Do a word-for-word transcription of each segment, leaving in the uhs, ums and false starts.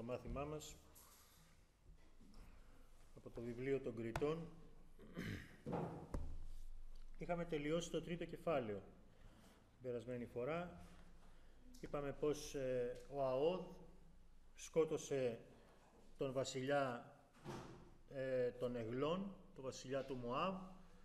το μάθημά μας από το βιβλίο των Κριτών. Είχαμε τελειώσει το τρίτο κεφάλαιο την περασμένη φορά. Είπαμε πως ε, ο Αώδ σκότωσε τον βασιλιά ε, των Εγλών, τον βασιλιά του Μωάβ,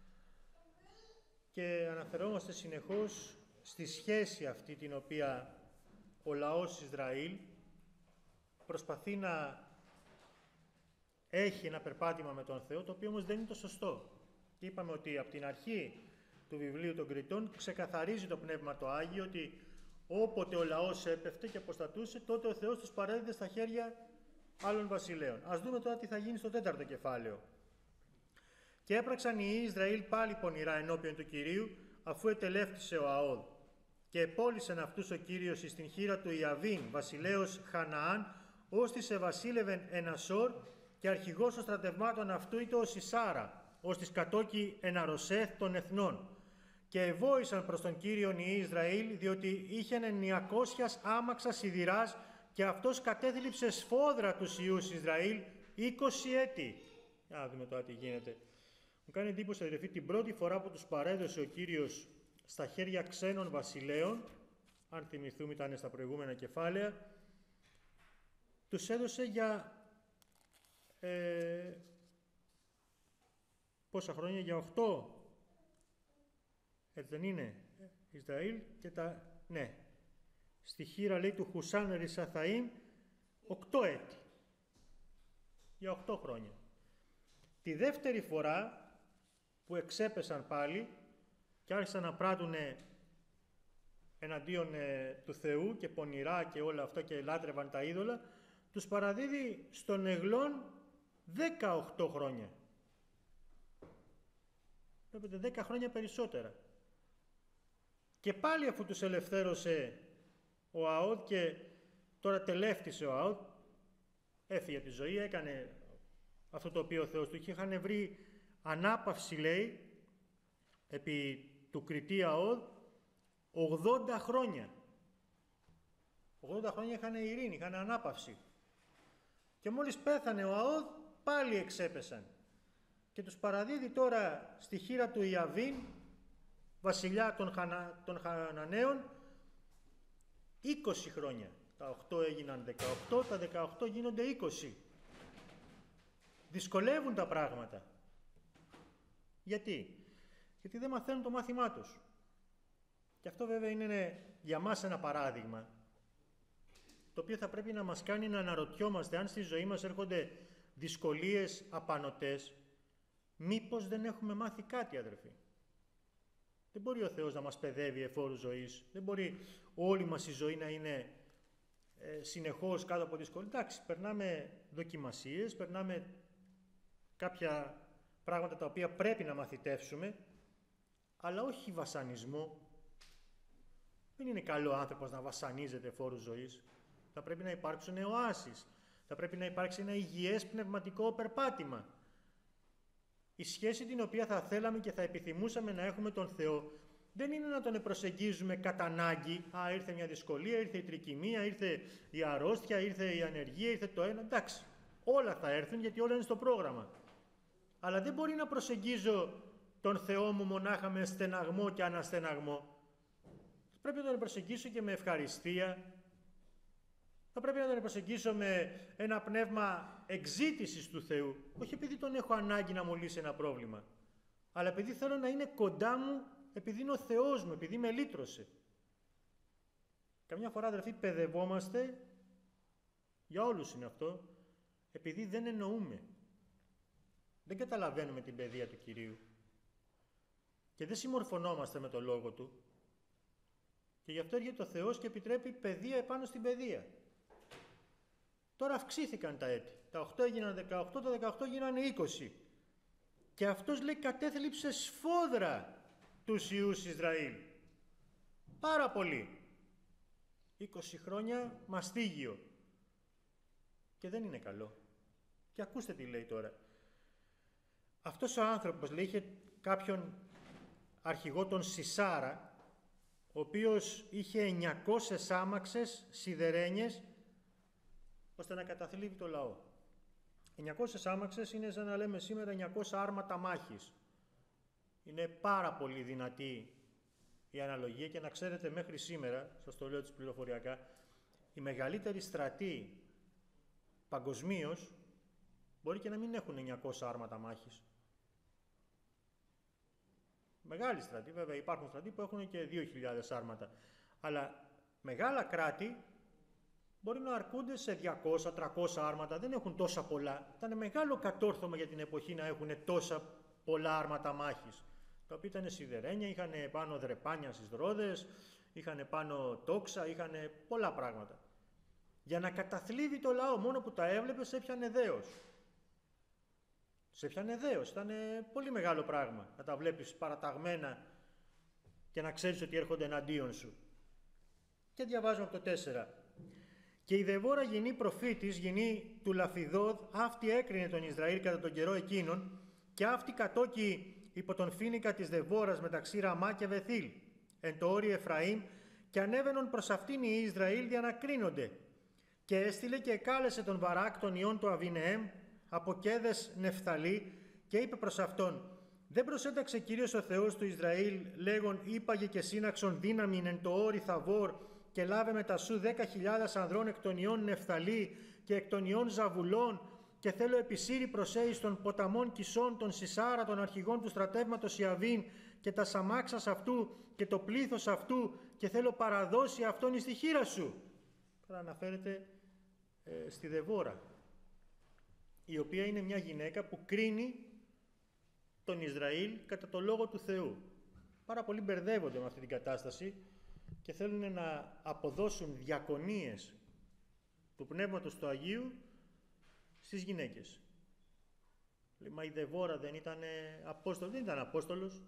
και αναφερόμαστε συνεχώς στη σχέση αυτή την οποία ο λαός Ισραήλ προσπαθεί να έχει ένα περπάτημα με τον Θεό, το οποίο όμως δεν είναι το σωστό. Και είπαμε ότι από την αρχή του βιβλίου των Κριτών ξεκαθαρίζει το Πνεύμα το Άγιο ότι όποτε ο λαός έπεφτε και αποστατούσε, τότε ο Θεός τους παρέδιδε στα χέρια άλλων βασιλέων. Ας δούμε τώρα τι θα γίνει στο τέταρτο κεφάλαιο. Και έπραξαν οι Ισραήλ πάλι πονηρά ενώπιον του Κυρίου, αφού ετελεύτησε ο Αώδ. Και επόλυσεν αυτούς ο Κύριος εις την χείρα του Ιαβίν, βασιλέως Χαναάν, ώστις σε βασίλευεν εν Ασόρ, και αρχηγός των στρατευμάτων αυτού ήτο ο Σισάρα, ώστις κατόκι εν Αροσέθ των εθνών. Και εβόησαν προς τον Κύριον οι Ισραήλ, διότι είχεν εννιακόσιας άμαξα σιδηράς, και αυτός κατέθλιψε σφόδρα τους Ιούς Ισραήλ είκοσι έτη. Α, δούμε τώρα τι γίνεται. Μου κάνει εντύπωση, αδερφοί, την πρώτη φορά που τους παρέδωσε ο Κύριος στα χέρια ξένων βασιλέων, αν θυμηθούμε ήταν στα προηγούμενα κεφάλαια, τους έδωσε για ε, πόσα χρόνια, για οχτώ. Έτσι δεν είναι, Ισραήλ, και τα, ναι, στη χείρα, λέει, του Χουσάν Ρισαθαΐμ, οκτώ έτη. Για οχτώ χρόνια. Τη δεύτερη φορά που εξέπεσαν πάλι και άρχισαν να πράττουν εναντίον ε, του Θεού και πονηρά και όλα αυτά και λάτρευαν τα είδωλα, τους παραδίδει στον Εγλών δεκαοκτώ χρόνια. Βλέπετε, δέκα χρόνια περισσότερα. Και πάλι αφού τους ελευθέρωσε ο Αώδ και τώρα τελεύτησε ο Αώδ, έφυγε από τη ζωή, έκανε αυτό το οποίο ο Θεός του είχε. Είχαν βρει ανάπαυση, λέει, επί του κριτή Αώδ ογδόντα χρόνια. ογδόντα χρόνια είχαν ειρήνη, είχαν ανάπαυση. Και μόλις πέθανε ο Αώδ, πάλι εξέπεσαν. Και τους παραδίδει τώρα στη χείρα του Ιαβίν, βασιλιά των, Χανα, των Χαναναίων, είκοσι χρόνια. Τα οκτώ έγιναν δεκαοκτώ, τα δεκαοκτώ γίνονται είκοσι. Δυσκολεύουν τα πράγματα. Γιατί? Γιατί δεν μαθαίνουν το μάθημά τους. Και αυτό βέβαια είναι για μας ένα παράδειγμα, το οποίο θα πρέπει να μας κάνει να αναρωτιόμαστε αν στη ζωή μας έρχονται δυσκολίες απανωτές, μήπως δεν έχουμε μάθει κάτι, αδερφοί. Δεν μπορεί ο Θεός να μας παιδεύει εφόρου ζωής. Δεν μπορεί όλη μας η ζωή να είναι ε, συνεχώς κάτω από δυσκολίες. Εντάξει, περνάμε δοκιμασίες, περνάμε κάποια πράγματα τα οποία πρέπει να μαθητεύσουμε, αλλά όχι βασανισμό. Δεν είναι καλό άνθρωπος να βασανίζεται εφόρου ζωής. Θα πρέπει να υπάρξουν οάσεις. Θα πρέπει να υπάρξει ένα υγιές πνευματικό περπάτημα. Η σχέση την οποία θα θέλαμε και θα επιθυμούσαμε να έχουμε τον Θεό δεν είναι να τον προσεγγίζουμε κατά ανάγκη. Α, ήρθε μια δυσκολία, ήρθε η τρικυμία, ήρθε η αρρώστια, ήρθε η ανεργία, ήρθε το ένα. Εντάξει, όλα θα έρθουν γιατί όλα είναι στο πρόγραμμα. Αλλά δεν μπορεί να προσεγγίζω τον Θεό μου μονάχα με στεναγμό και αναστεναγμό. Πρέπει να τον προσεγγίσω και με ευχαριστία. Θα πρέπει να τον προσεγγίσω με ένα πνεύμα εξζήτησης του Θεού. Όχι επειδή τον έχω ανάγκη να μου λύσει ένα πρόβλημα, αλλά επειδή θέλω να είναι κοντά μου, επειδή είναι ο Θεός μου, επειδή με λύτρωσε. Καμιά φορά, αδερφοί, παιδευόμαστε, για όλους είναι αυτό, επειδή δεν εννοούμε. Δεν καταλαβαίνουμε την παιδεία του Κυρίου. Και δεν συμμορφωνόμαστε με το Λόγο Του. Και γι' αυτό έρχεται ο Θεός και επιτρέπει παιδεία επάνω στην παιδεία. Τώρα αυξήθηκαν τα έτη. Τα οκτώ έγιναν δεκαοκτώ, τα δεκαοκτώ γίνανε είκοσι. Και αυτός, λέει, κατέθλιψε σφόδρα τους Ιούς Ισραήλ. Πάρα πολύ. είκοσι χρόνια μαστίγιο. Και δεν είναι καλό. Και ακούστε τι λέει τώρα. Αυτός ο άνθρωπος, λέει, είχε κάποιον αρχηγό, τον Σισάρα, ο οποίος είχε εννιακόσιες άμαξες σιδερένιες ώστε να καταθλίβει το λαό. εννιακόσιες άμαξες είναι σαν να λέμε σήμερα εννιακόσια άρματα μάχης. Είναι πάρα πολύ δυνατή η αναλογία και να ξέρετε μέχρι σήμερα, σας το λέω έτσι πληροφοριακά, οι μεγαλύτεροι στρατοί παγκοσμίως μπορεί και να μην έχουν εννιακόσια άρματα μάχης. Μεγάλοι στρατοί, βέβαια υπάρχουν στρατοί που έχουν και δύο χιλιάδες άρματα, αλλά μεγάλα κράτη μπορεί να αρκούνται σε διακόσια τριακόσια άρματα, δεν έχουν τόσα πολλά. Ήταν μεγάλο κατόρθωμα για την εποχή να έχουν τόσα πολλά άρματα μάχης, τα οποία ήταν σιδερένια, είχαν πάνω δρεπάνια στις ρόδες, είχαν πάνω τόξα, είχαν πολλά πράγματα. Για να καταθλίβει το λαό, μόνο που τα έβλεπε σε έπιανε δέος. Σε έπιανε δέος, ήταν πολύ μεγάλο πράγμα να τα βλέπεις παραταγμένα και να ξέρεις ότι έρχονται εναντίον σου. Και διαβάζουμε από το τέσσερα. Και η Δεβόρα γυνή προφήτης, γυνή του Λαφιδόδ, αυτή έκρινε τον Ισραήλ κατά τον καιρό εκείνον, και αυτή κατόκει υπό τον φοίνικα της Δεβόρας μεταξύ Ραμά και Βεθήλ, εν το όρι Εφραήμ, και ανέβαινον προς αυτήν οι Ισραήλ για να κρίνονται. Και έστειλε και εκάλεσε τον Βαράκ τον ιόν του Αβινεέμ από Κέδες Νεφθαλή και είπε προς αυτόν: δεν προσέταξε Κύριος ο Θεός του Ισραήλ, λέγον ύπαγε και σύναξον δύναμην εν το όρι Θαβόρ, και λάβε μετά σου δέκα χιλιάδες ανδρών εκ των ιών Νεφθαλή και εκ των ιών Ζαβουλών, και θέλω επισύρει προσέεις των ποταμών Κισών, των Σισάρα, των αρχηγών του στρατεύματος Ιαβίν και τα σαμάξας αυτού και το πλήθος αυτού, και θέλω παραδώσει αυτόν εις τη χείρα σου. Τώρα αναφέρεται ε, στη Δεβόρα, η οποία είναι μια γυναίκα που κρίνει τον Ισραήλ κατά το λόγο του Θεού. Πάρα πολλοί μπερδεύονται με αυτή την κατάσταση και θέλουν να αποδώσουν διακονίες του Πνεύματος του Αγίου στις γυναίκες. Λέει, μα η Δεβόρα δεν ήταν απόστολος, δεν ήταν απόστολος.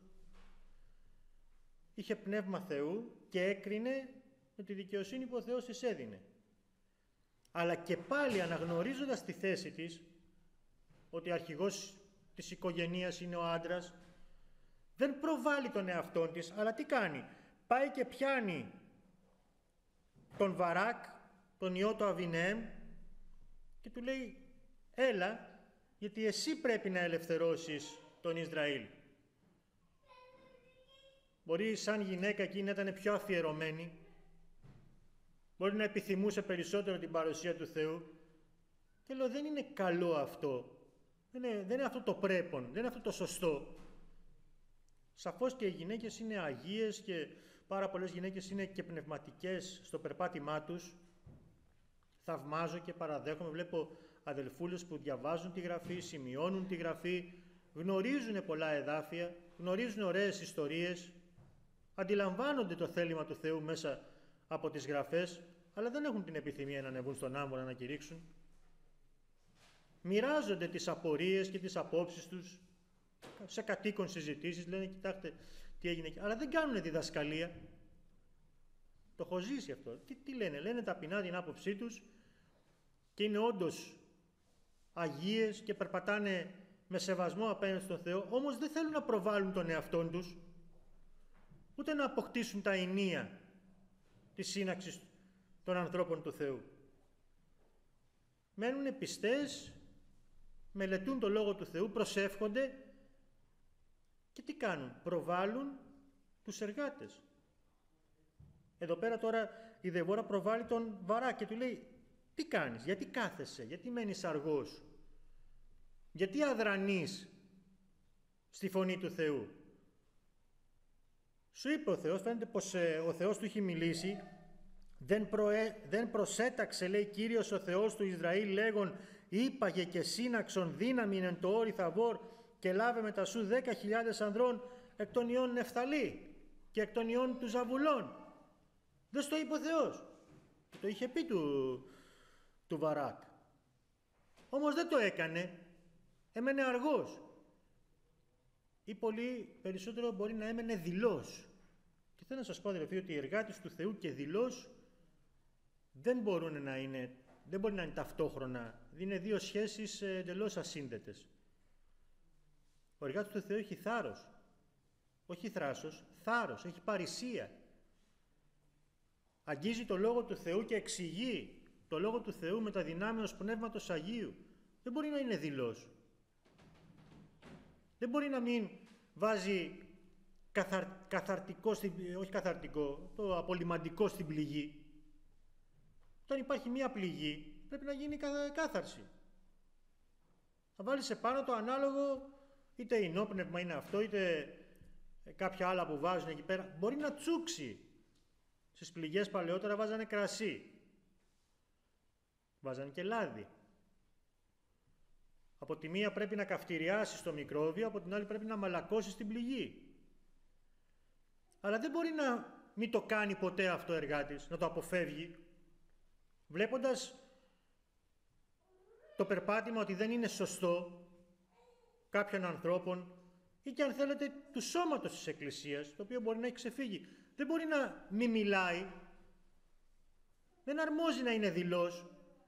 Είχε πνεύμα Θεού και έκρινε με τη δικαιοσύνη που ο Θεός της έδινε. Αλλά και πάλι αναγνωρίζοντας τη θέση της, ότι αρχηγός της οικογένειας είναι ο άντρας, δεν προβάλλει τον εαυτόν της, αλλά τι κάνει? Πάει και πιάνει τον Βαράκ, τον ιό του Αβινεέμ, και του λέει, έλα, γιατί εσύ πρέπει να ελευθερώσεις τον Ισραήλ. Μπορεί σαν γυναίκα εκείνη να ήταν πιο αφιερωμένη, μπορεί να επιθυμούσε περισσότερο την παρουσία του Θεού, και λέω, δεν είναι καλό αυτό, δεν είναι, δεν είναι αυτό το πρέπον, δεν είναι αυτό το σωστό. Σαφώς και οι γυναίκες είναι αγίες και πάρα πολλές γυναίκες είναι και πνευματικές στο περπάτημά τους. Θαυμάζω και παραδέχομαι, βλέπω αδελφούλες που διαβάζουν τη Γραφή, σημειώνουν τη Γραφή, γνωρίζουν πολλά εδάφια, γνωρίζουν ωραίες ιστορίες, αντιλαμβάνονται το θέλημα του Θεού μέσα από τις Γραφές, αλλά δεν έχουν την επιθυμία να ανεβούν στον άμμονα να κηρύξουν. Μοιράζονται τις απορίες και τις απόψεις τους σε κατοίκον συζητήσεις, λένε κοιτάξτε τι έγινε, αλλά δεν κάνουν διδασκαλία. Το έχω ζήσει αυτό. Τι, τι λένε, λένε ταπεινά την άποψή τους και είναι όντως αγίες και περπατάνε με σεβασμό απέναντι στον Θεό, όμως δεν θέλουν να προβάλλουν τον εαυτόν τους, ούτε να αποκτήσουν τα ηνία της σύναξης των ανθρώπων του Θεού. Μένουν πιστές, μελετούν το Λόγο του Θεού, προσεύχονται και τι κάνουν? Προβάλλουν τους εργάτες. Εδώ πέρα τώρα η Δεβόρα προβάλλει τον Βαράκ και του λέει, τι κάνεις, γιατί κάθεσαι, γιατί μένεις αργός, γιατί αδρανείς στη φωνή του Θεού? Σου είπε ο Θεός, φαίνεται πως ε, ο Θεός του έχει μιλήσει, δεν, προέ, δεν προσέταξε, λέει, Κύριος ο Θεός του Ισραήλ, λέγον ύπαγε και σύναξον δύναμην εν το όρι Θαβόρ, και λάβε μετά σου δέκα χιλιάδες ανδρών εκ των ιών Νεφθαλή και εκ των ιών του Ζαβουλών. Δεν στο είπε ο Θεός. Το είχε πει του, του Βαράκ. Όμως δεν το έκανε. Έμενε αργός. Ή πολύ περισσότερο μπορεί να έμενε δειλός. Και θέλω να σας πω, αδελφοί, ότι οι εργάτες του Θεού και δειλός δεν μπορούν να είναι, δεν μπορεί να είναι ταυτόχρονα. Είναι δύο σχέσεις εντελώς ασύνδετες. Ο εργάτης του Θεού έχει θάρρος. Όχι θράσος, θάρρος, έχει παρησία. Αγγίζει το Λόγο του Θεού και εξηγεί το Λόγο του Θεού με τα δυνάμεως Πνεύματος Αγίου, δεν μπορεί να είναι δειλός. Δεν μπορεί να μην βάζει καθαρ, καθαρτικό, στην, όχι καθαρτικό, το απολυμαντικό στην πληγή. Όταν υπάρχει μία πληγή, πρέπει να γίνει κάθαρση. Θα βάλεις επάνω το ανάλογο, είτε ινόπνευμα είναι αυτό, είτε κάποια άλλα που βάζουν εκεί πέρα. Μπορεί να τσούξει. Στις πληγές παλαιότερα βάζανε κρασί. Βάζανε και λάδι. Από τη μία πρέπει να καυτηριάσει το μικρόβιο, από την άλλη πρέπει να μαλακώσει την πληγή. Αλλά δεν μπορεί να μην το κάνει ποτέ αυτό ο εργάτης, να το αποφεύγει. Βλέποντας το περπάτημα ότι δεν είναι σωστό κάποιων ανθρώπων ή και αν θέλετε του σώματος της Εκκλησίας, το οποίο μπορεί να έχει ξεφύγει. Δεν μπορεί να μην μιλάει, δεν αρμόζει να είναι δειλός.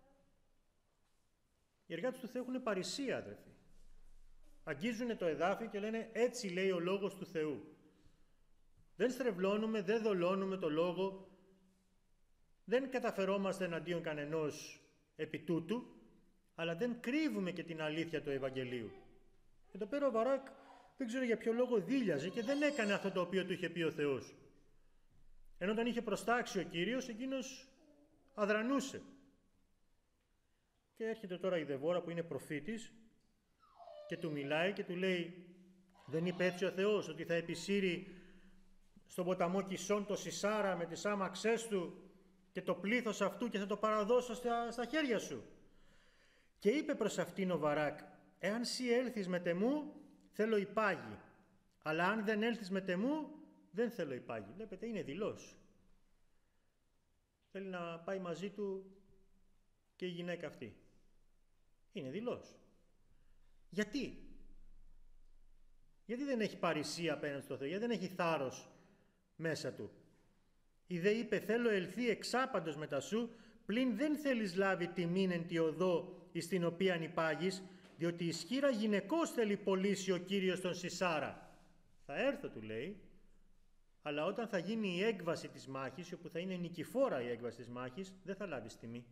Οι εργάτες του Θεού έχουν παρησία, αδερφοί. Αγγίζουν το εδάφιο και λένε έτσι λέει ο Λόγος του Θεού. Δεν στρεβλώνουμε, δεν δολώνουμε το Λόγο, δεν καταφερόμαστε εναντίον κανενός επί τούτου, αλλά δεν κρύβουμε και την αλήθεια του Ευαγγελίου. Εδώ πέρα ο Βαράκ δεν ξέρω για ποιο λόγο δίλιαζε και δεν έκανε αυτό το οποίο του είχε πει ο Θεός. Ενώ τον είχε προστάξει ο Κύριος, εκείνος αδρανούσε. Και έρχεται τώρα η Δεβόρα που είναι προφήτης και του μιλάει και του λέει, δεν είπε έτσι ο Θεός ότι θα επισύρει στον ποταμό Κισών το Σισάρα με τις άμαξές του και το πλήθος αυτού και θα το παραδώσω στα, στα χέρια σου. Και είπε προς αυτήν ο Βαράκ, εάν σύ έλθεις με τεμού, θέλω υπάγει, αλλά αν δεν έλθεις με τεμού, δεν θέλω υπάγει. Βλέπετε, είναι δειλός. Θέλει να πάει μαζί του και η γυναίκα αυτή. Είναι δειλός. Γιατί? Γιατί δεν έχει παρησία απέναντι στο Θεό, γιατί δεν έχει θάρρος μέσα του. Η δε είπε, θέλω ελθεί εξάπαντος μετά σου, πλην δεν θέλεις λάβει τιμήν εν τη οδό εις την οποίαν υπάγεις, διότι ισχύρα γυναικός θέλει πωλήσει ο Κύριος τον Σισάρα. Θα έρθω, του λέει, αλλά όταν θα γίνει η έκβαση της μάχης, όπου θα είναι νικηφόρα η έκβαση της μάχης, δεν θα λάβεις τιμή.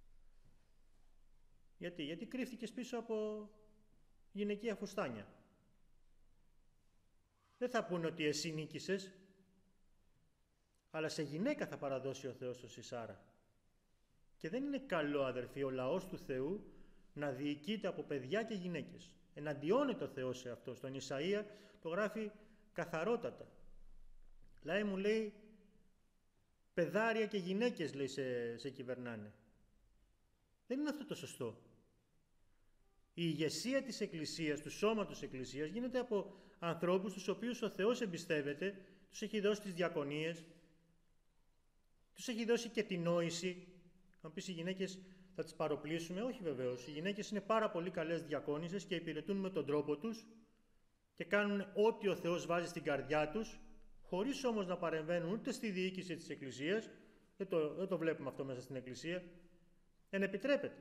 Γιατί, γιατί κρύφτηκες πίσω από γυναικεία φουστάνια. Δεν θα πούνε ότι εσύ νίκησες, αλλά σε γυναίκα θα παραδώσει ο Θεός τον Σισάρα. Και δεν είναι καλό, αδερφοί, ο λαός του Θεού να διοικείται από παιδιά και γυναίκες. Εναντιώνεται ο Θεός σε αυτό. Στον Ισαΐα το γράφει καθαρότατα. Λάε μου, λέει, παιδάρια και γυναίκες, λέει, σε, σε κυβερνάνε. Δεν είναι αυτό το σωστό. Η ηγεσία της Εκκλησίας, του σώματος της Εκκλησίας, γίνεται από ανθρώπους τους οποίους ο Θεός εμπιστεύεται, τους έχει δώσει τις διακονίες, τους έχει δώσει και την νόηση. Αν πεις οι γυναίκες θα τις παροπλήσουμε, όχι βεβαίως. Οι γυναίκες είναι πάρα πολύ καλές διακόνισσες και υπηρετούν με τον τρόπο τους και κάνουν ό,τι ο Θεός βάζει στην καρδιά τους, χωρίς όμως να παρεμβαίνουν ούτε στη διοίκηση της Εκκλησίας, δεν το, δεν το βλέπουμε αυτό μέσα στην Εκκλησία, δεν επιτρέπεται.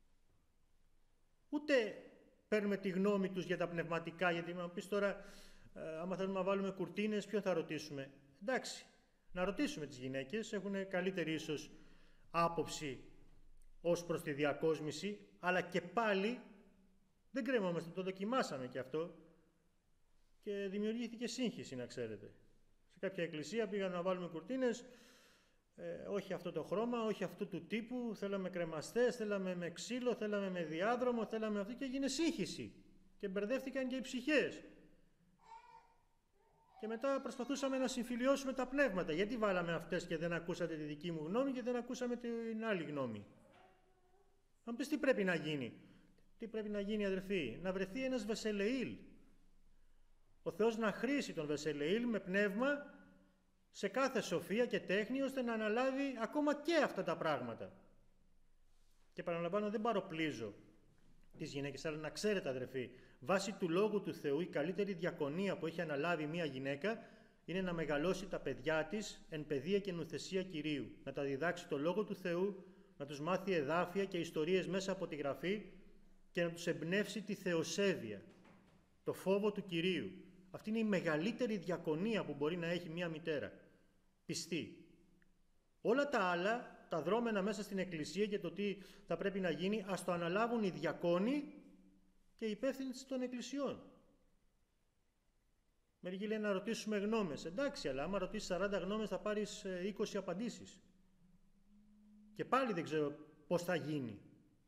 Ούτε παίρνουμε τη γνώμη τους για τα πνευματικά, γιατί να πεις τώρα, ε, άμα θέλουμε να βάλουμε κουρτίνες, ποιον θα ρωτήσουμε? Εντάξει, να ρωτήσουμε τις γυναίκες, έχουν καλύτερη ίσως άποψη ως προς τη διακόσμηση, αλλά και πάλι δεν κρέμομαστε, το δοκιμάσαμε και αυτό και δημιουργήθηκε σύγχυση, να ξέρετε. Σε κάποια εκκλησία πήγαμε να βάλουμε κουρτίνες, ε, όχι αυτό το χρώμα, όχι αυτού του τύπου, θέλαμε κρεμαστές, θέλαμε με ξύλο, θέλαμε με διάδρομο, θέλαμε αυτό και έγινε σύγχυση και μπερδεύτηκαν και οι ψυχές. Και μετά προσπαθούσαμε να συμφιλιώσουμε τα πνεύματα. Γιατί βάλαμε αυτές και δεν ακούσατε τη δική μου γνώμη και δεν ακούσαμε την άλλη γνώμη? Αν πεις τι πρέπει να γίνει. Τι πρέπει να γίνει, αδερφοί? Να βρεθεί ένας Βεσελεήλ. Ο Θεός να χρήσει τον Βεσελεήλ με πνεύμα σε κάθε σοφία και τέχνη, ώστε να αναλάβει ακόμα και αυτά τα πράγματα. Και παραλαμβάνω, δεν παροπλίζω τις γυναίκες, αλλά να ξέρετε, αδερφοί, βάσει του Λόγου του Θεού, η καλύτερη διακονία που έχει αναλάβει μια γυναίκα είναι να μεγαλώσει τα παιδιά της εν παιδεία και νουθεσία Κυρίου. Να τα διδάξει το Λόγο του Θεού, να τους μάθει εδάφια και ιστορίες μέσα από τη Γραφή και να τους εμπνεύσει τη θεοσέβεια, το φόβο του Κυρίου. Αυτή είναι η μεγαλύτερη διακονία που μπορεί να έχει μια μητέρα. Πιστή. Όλα τα άλλα τα δρόμενα μέσα στην Εκκλησία και το τι θα πρέπει να γίνει, ας το αναλάβουν οι διακόνοι και οι υπεύθυνοι των εκκλησιών. Μερικοί λένε να ρωτήσουμε γνώμες. Εντάξει, αλλά άμα ρωτήσεις σαράντα γνώμες θα πάρεις είκοσι απαντήσεις. Και πάλι δεν ξέρω πώς θα γίνει.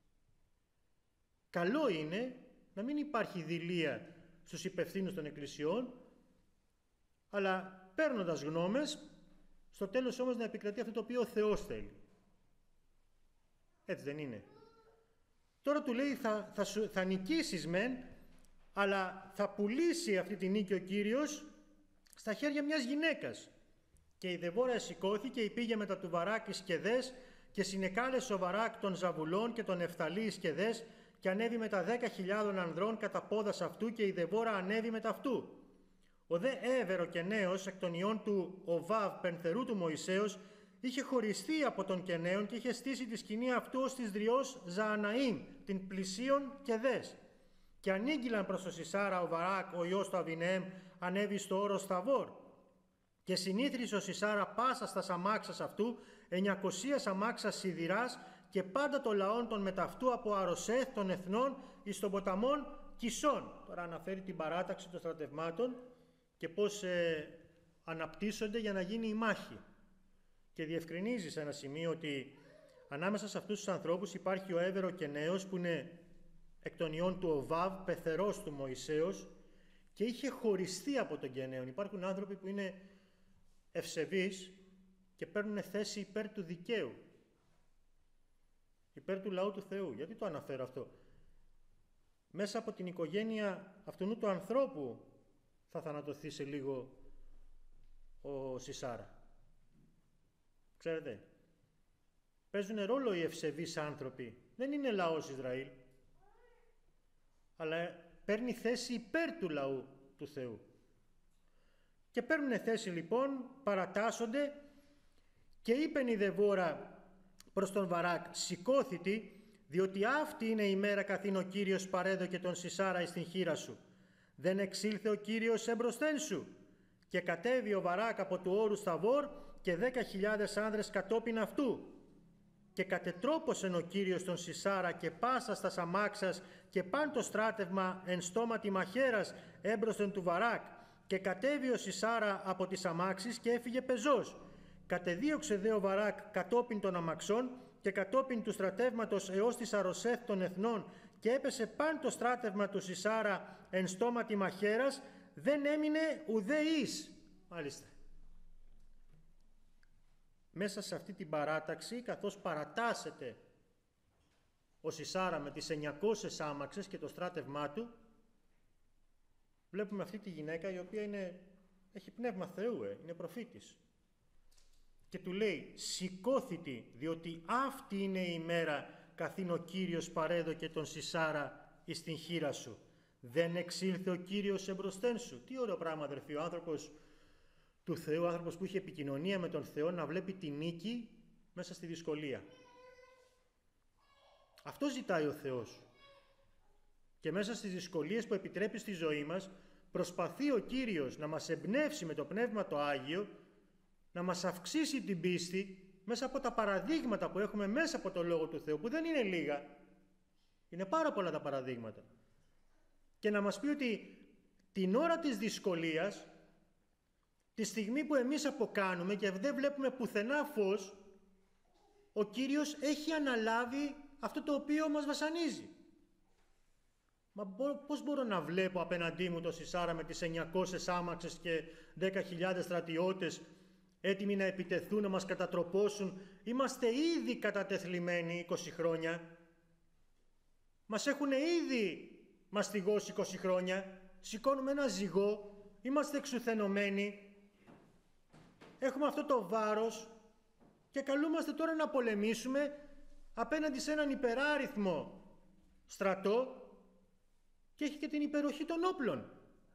Καλό είναι να μην υπάρχει δειλία στους υπευθύνους των εκκλησιών, αλλά παίρνοντας γνώμες, στο τέλος όμως να επικρατεί αυτό το οποίο ο Θεός θέλει. Έτσι δεν είναι? Τώρα του λέει θα, θα, σου, θα νικήσεις μεν, αλλά θα πουλήσει αυτή τη νίκη ο Κύριος στα χέρια μιας γυναίκας. Και η Δεβόρα σηκώθηκε, πήγε μετά του Βαράκ εις Κεδές και συνεκάλεσε ο Βαράκ των Ζαβουλών και τον Νεφθαλή εις Κεδές και ανέβη με τα δέκα χιλιάδων ανδρών κατά πόδας αυτού και η Δεβόρα ανέβη μετά αυτού. Ο δε Έβερο Κενέος εκ των ιών του Οβάβ πενθερού του Μωυσέως είχε χωριστεί από τον Κενέον και είχε στήσει τη σκηνή αυτού ως της δριός Ζααναήμ, την πλησίον Κεδές. Και ανήγγυλαν προς το Σισάρα ο Βαράκ, ο ιός του Αβινέμ, ανέβη στο όρος Σταβόρ. Και συνήθρισε ο Σισάρα πάσα στα αμάξας αυτού, εννιακοσίας αμάξας σιδηράς και πάντα το λαόν των μεταυτού από Αροσέθ των εθνών εις των ποταμών Κισών. Τώρα αναφέρει την παράταξη των στρατευμάτων και πώς ε, αναπτύσσονται για να γίνει η μάχη. Και διευκρινίζει σε ένα σημείο ότι ανάμεσα σε αυτούς τους ανθρώπους υπάρχει ο Έβερο Κενέος που είναι εκ των ιών του Οβάβ, πεθερός του Μωυσέως και είχε χωριστεί από τον Κενέον. Υπάρχουν άνθρωποι που είναι ευσεβείς και παίρνουν θέση υπέρ του δικαίου, υπέρ του λαού του Θεού. Γιατί το αναφέρω αυτό? Μέσα από την οικογένεια αυτού του ανθρώπου θα θανατωθεί σε λίγο ο Σισάρα. Ξέρετε, παίζουν ρόλο οι ευσεβείς άνθρωποι. Δεν είναι λαός Ισραήλ, αλλά παίρνει θέση υπέρ του λαού του Θεού. Και παίρνουν θέση λοιπόν, παρατάσσονται και είπεν η Δεβόρα προς τον Βαράκ, σηκώθητη, διότι αυτή είναι η μέρα καθήν ο Κύριος παρέδωκε τον Σισάρα εις την χείρα σου. Δεν εξήλθε ο Κύριος εμπροσθέν σου. Και κατέβη ο Βαράκ από του όρου Σταβόρ και δέκα χιλιάδες άνδρες κατόπιν αυτού. Και κατετρόπωσεν ο Κύριος τον Σισάρα και πάσα στας αμάξας και παν το στράτευμα εν στόματι μαχαίρας έμπροσθεν του Βαράκ. Και κατέβη ο Σισάρα από τις αμάξεις και έφυγε πεζός. Κατεδίωξε δε ο Βαράκ κατόπιν των αμαξών και κατόπιν του στρατεύματος έως της Αροσέθ των εθνών και έπεσε παν το στράτευμα του Σισάρα εν στόματι μαχαίρας, δεν έμεινε ουδέ εις. Μάλιστα. Μέσα σε αυτή την παράταξη, καθώς παρατάσσεται ο Σισάρα με τις εννιακόσιες άμαξες και το στράτευμά του, βλέπουμε αυτή τη γυναίκα η οποία είναι, έχει πνεύμα Θεού, ε, είναι προφήτης. Και του λέει, σηκώθητη, διότι αυτή είναι η μέρα καθήν ο Κύριος παρέδωκε τον Σισάρα εις την χείρα σου. Δεν εξήλθε ο Κύριος εμπροσθέν σου. Τι ωραίο πράγμα, αδερφοί, ο άνθρωπος του Θεού, ο άνθρωπος που είχε επικοινωνία με τον Θεό, να βλέπει τη νίκη μέσα στη δυσκολία. Αυτό ζητάει ο Θεός. Και μέσα στις δυσκολίες που επιτρέπει στη ζωή μας, προσπαθεί ο Κύριος να μας εμπνεύσει με το Πνεύμα το Άγιο, να μας αυξήσει την πίστη μέσα από τα παραδείγματα που έχουμε μέσα από το Λόγο του Θεού, που δεν είναι λίγα, είναι πάρα πολλά τα παραδείγματα. Και να μας πει ότι την ώρα της δυσκολίας, τη στιγμή που εμείς αποκάνουμε και δεν βλέπουμε πουθενά φως, ο Κύριος έχει αναλάβει αυτό το οποίο μας βασανίζει. Μα πώς μπορώ να βλέπω απέναντί μου το Σισάρα με τις εννιακόσιες άμαξες και δέκα χιλιάδες στρατιώτες έτοιμοι να επιτεθούν, να μας κατατροπώσουν? Είμαστε ήδη κατατεθλιμμένοι είκοσι χρόνια. Μας έχουν ήδη μαστιγώσει είκοσι χρόνια. Σηκώνουμε ένα ζυγό. Είμαστε εξουθενωμένοι. Έχουμε αυτό το βάρος και καλούμαστε τώρα να πολεμήσουμε απέναντι σε έναν υπεράριθμο στρατό και έχει και την υπεροχή των όπλων.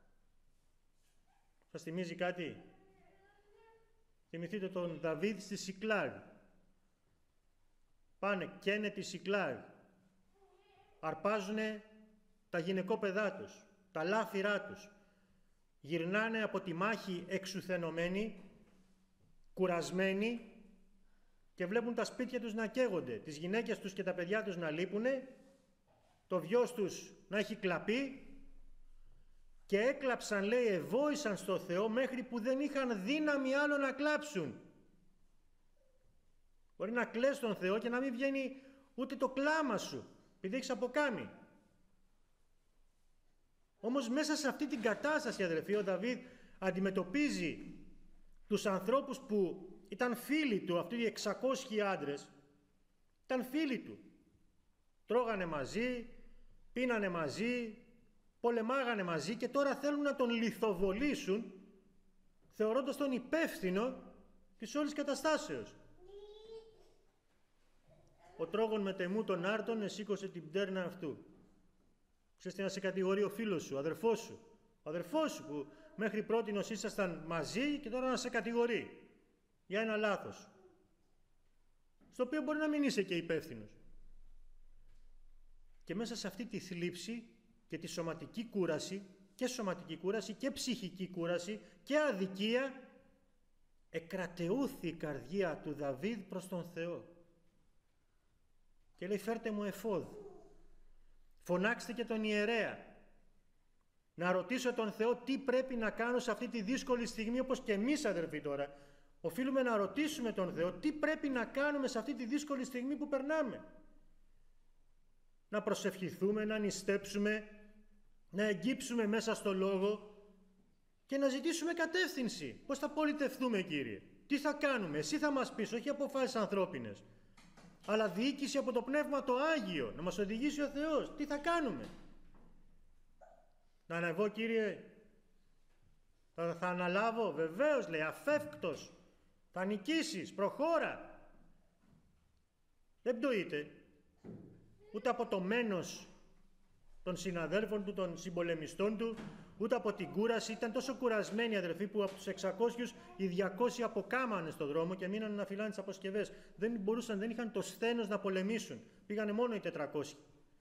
Σας θυμίζει κάτι? Θυμηθείτε τον Δαβίδ στη Σικλάγ. Πάνε, καίνε τη Σικλάγ. Αρπάζουνε τα γυναικόπαιδά τους, τα λάφυρά τους. Γυρνάνε από τη μάχη εξουθενωμένοι, κουρασμένοι και βλέπουν τα σπίτια τους να καίγονται, τις γυναίκες τους και τα παιδιά τους να λείπουνε, το βιός τους να έχει κλαπεί και έκλαψαν, λέει, ευόησαν στο Θεό μέχρι που δεν είχαν δύναμη άλλο να κλάψουν. Μπορεί να κλαις τον Θεό και να μην βγαίνει ούτε το κλάμα σου, επειδή έχεις αποκάμει. Όμως μέσα σε αυτή την κατάσταση, αδελφοί, ο Δαβίδ αντιμετωπίζει τους ανθρώπους που ήταν φίλοι του, αυτοί οι εξακόσιοι άντρες, ήταν φίλοι του. Τρώγανε μαζί, πίνανε μαζί, πολεμάγανε μαζί και τώρα θέλουν να τον λιθοβολήσουν, θεωρώντας τον υπεύθυνο της όλης καταστάσεως. Ο τρόγων μετεμού των άρτων εσήκωσε την πτέρνα αυτού. Ξέρετε να σε κατηγορεί ο φίλος σου, ο αδερφός σου. Ο αδερφός σου που μέχρι πρότινος ήσασταν μαζί και τώρα να σε κατηγορεί για ένα λάθος, στο οποίο μπορεί να μην είσαι και υπεύθυνος. Και μέσα σε αυτή τη θλίψη και τη σωματική κούραση, και σωματική κούραση και ψυχική κούραση και αδικία, εκρατεούθη η καρδία του Δαβίδ προς τον Θεό. Και λέει, φέρτε μου εφόδ, φωνάξτε και τον ιερέα, να ρωτήσω τον Θεό τι πρέπει να κάνω σε αυτή τη δύσκολη στιγμή, όπως και εμείς, αδερφοί, τώρα οφείλουμε να ρωτήσουμε τον Θεό τι πρέπει να κάνουμε σε αυτή τη δύσκολη στιγμή που περνάμε. Να προσευχηθούμε, να νηστέψουμε, να εγγύψουμε μέσα στο Λόγο και να ζητήσουμε κατεύθυνση. Πώς θα πολιτευθούμε, Κύριε, τι θα κάνουμε, εσύ θα μας πεις, όχι αποφάσεις ανθρώπινες, αλλά διοίκηση από το Πνεύμα το Άγιο, να μας οδηγήσει ο Θεός. Τι θα κάνουμε? Να ανεβώ, Κύριε, θα, θα αναλάβω, βεβαίως, λέει, αφεύκτος, θα νικήσεις, προχώρα. Δεν πτωείται ούτε από το μένος των συναδέλφων του, των συμπολεμιστών του, ούτε από την κούραση. Ήταν τόσο κουρασμένοι, αδερφοί, που από τους εξακόσιους οι διακόσιοι αποκάμανε στον δρόμο και μείναν να φυλάνε τις αποσκευές. Δεν μπορούσαν, δεν είχαν το σθένος να πολεμήσουν. Πήγανε μόνο οι τετρακόσιοι.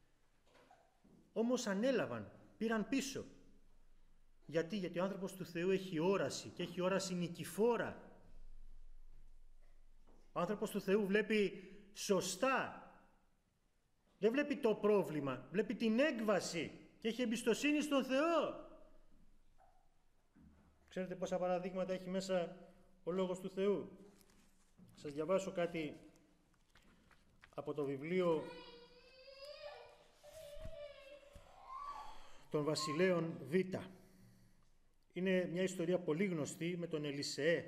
Όμως ανέλαβαν, πήραν πίσω. Γιατί, γιατί ο άνθρωπος του Θεού έχει όραση και έχει όραση νικηφόρα. Ο άνθρωπος του Θεού βλέπει σωστά. Δεν βλέπει το πρόβλημα, βλέπει την έκβαση και έχει εμπιστοσύνη στον Θεό. Ξέρετε πόσα παραδείγματα έχει μέσα ο Λόγος του Θεού? Σας διαβάσω κάτι από το βιβλίο των Βασιλέων Β. Είναι μια ιστορία πολύ γνωστή με τον Ελισεέ.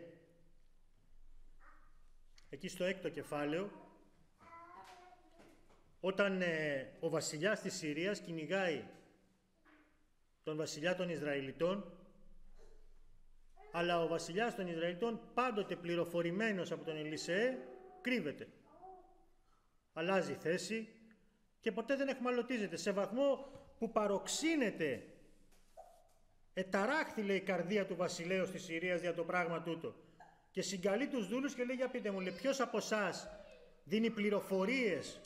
Εκεί στο έκτο κεφάλαιο, όταν ε, ο βασιλιάς της Συρίας κυνηγάει τον βασιλιά των Ισραηλιτών, αλλά ο βασιλιάς των Ισραηλιτών, πάντοτε πληροφορημένος από τον Ελισεέ, κρύβεται. Αλλάζει θέση και ποτέ δεν εχμαλωτίζεται, σε βαθμό που παροξύνεται, εταράχθη, λέει, η καρδία του βασιλέως της Συρίας για το πράγμα τούτο. Και συγκαλεί τους δούλους και λέει, για πείτε μου, λέει, ποιος από εσάς δίνει πληροφορίες